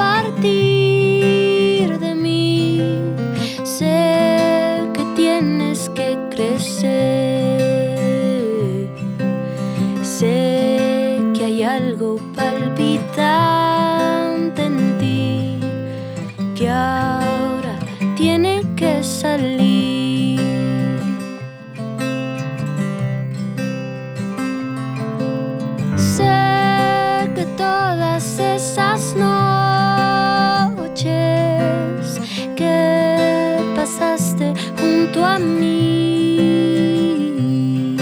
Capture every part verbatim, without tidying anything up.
partir de mí. Sé que tienes que crecer. Sé que hay algo palpitante en ti que ahora tiene que salir. Sé que todas esas noches que pasaste junto a mí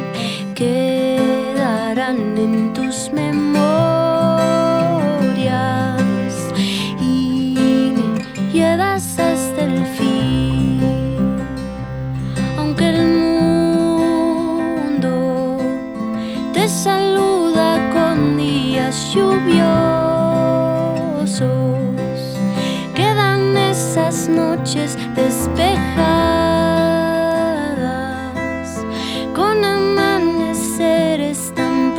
quedarán en tus memorias y me llevas hasta el fin. Aunque el mundo te saluda con días lluviosos, quedan esas noches despejadas con amaneceres tan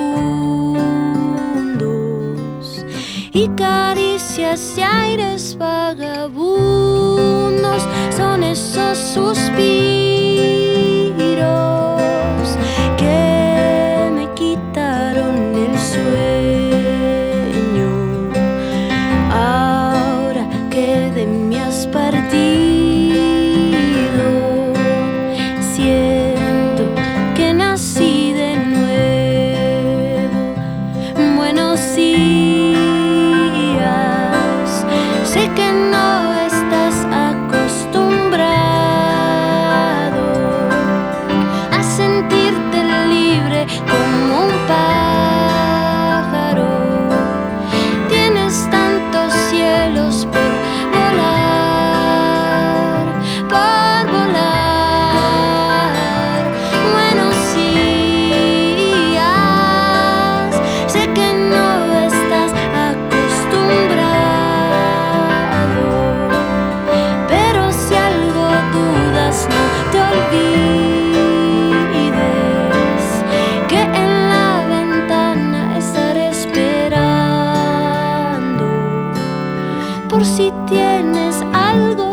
profundos y caricias y aires vagabundos. Son esos suspiros que me quitaron el sueño ahora que de mí has partido. Siento que nací de nuevo. Buenos días. Sé que no estás acostumbrado a sentirte libre como un pájaro. Tienes tantos cielos por volar, por volar. Buenos días. Sé que no estás acostumbrado, pero si algo dudas, no te olvides que en la ventana estaré esperando por si tienes algo